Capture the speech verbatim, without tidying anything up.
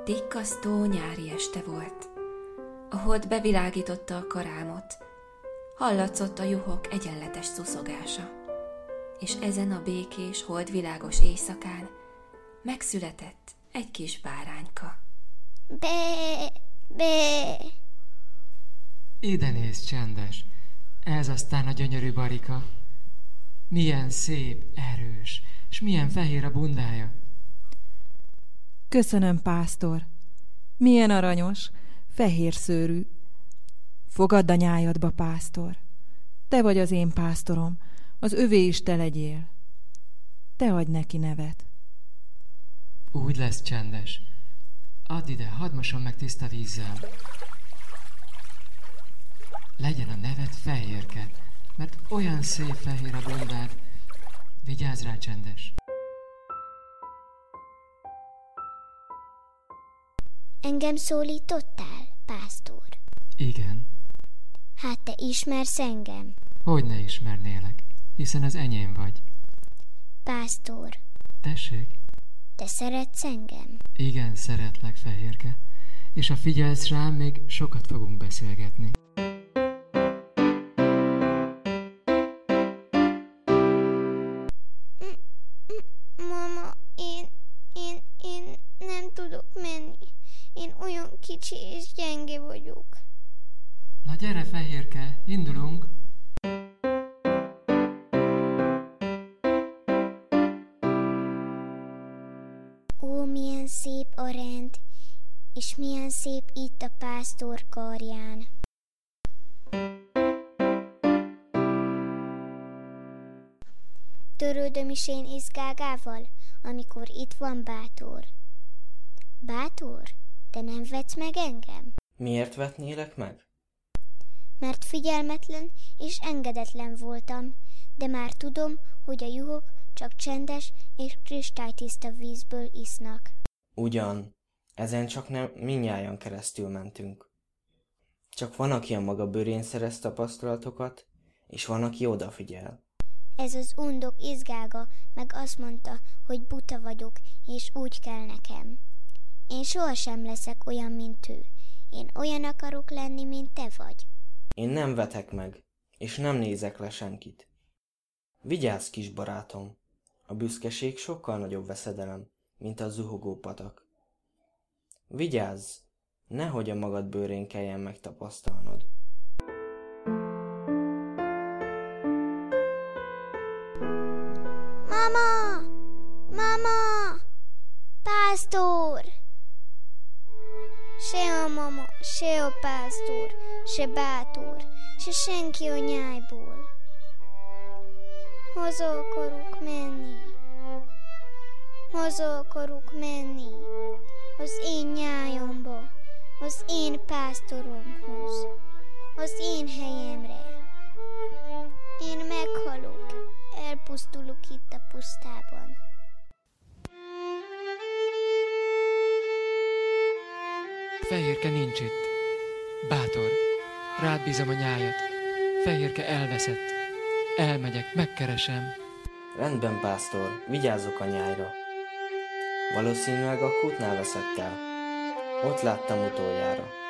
Tikkasztó nyári este volt. A hold bevilágította a karámot. Hallatszott a juhok egyenletes szuszogása. És ezen a békés, holdvilágos éjszakán megszületett egy kis bárányka. Bé, bé. Ide nézz, Csendes. Ez aztán a gyönyörű Barika. Milyen szép, erős, és milyen fehér a bundája. Köszönöm, pásztor. Milyen aranyos, fehér szőrű. Fogadd a nyájadba, pásztor. Te vagy az én pásztorom, az övé is te legyél. Te adj neki nevet. Úgy lesz, Csendes. Add ide, hadd mosom meg tiszta vízzel. Legyen a neved Fehérke, mert olyan szép fehér a bundád. Vigyázz rá, Csendes. Engem szólítottál, pásztor? Igen. Hát te ismersz engem? Hogy ne ismernélek, hiszen az enyém vagy. Pásztor. Tessék? Te szeretsz engem? Igen, szeretlek, Fehérke, és ha figyelsz rám, még sokat fogunk beszélgetni. Mama, én, én, én nem tudok menni. Én olyan kicsi és gyenge vagyok. Na gyere, Fehérke, indulunk! Ó, milyen szép a rend, és milyen szép itt a pásztor karján. Törődöm is én Izgágával, amikor itt van Bátor. Bátor, te nem vetsz meg engem? Miért vetnélek meg? Mert figyelmetlen és engedetlen voltam, de már tudom, hogy a juhok csak csendes és kristálytiszta vízből isznak. Ugyan, ezen csak nem mindnyájan keresztül mentünk. Csak van, aki a maga bőrén szerez tapasztalatokat, és van, aki odafigyel. Ez az undok Izgága meg azt mondta, hogy buta vagyok, és úgy kell nekem. Én sohasem leszek olyan, mint ő. Én olyan akarok lenni, mint te vagy. Én nem vetek meg, és nem nézek le senkit. Vigyázz, kis barátom! A büszkeség sokkal nagyobb veszedelem, mint a zuhogó patak. Vigyázz, nehogy a magad bőrén kelljen megtapasztalnod. Mama! Mama! Pásztor! Se a mama, se a pásztor, se Bátor, se senki a nyájból. Haza akarok menni. Haza akarok menni. Az én nyájamba, az én pásztoromhoz, az én helyemre. Én meghalok, elpusztulok itt a pusztában. Fehérke nincs itt. Bátor, rád bízom a nyájat. Fehérke elveszett. Elmegyek, megkeresem. Rendben, pásztor, vigyázzok a nyájra. Valószínűleg a kútnál veszett el. Ott láttam utoljára.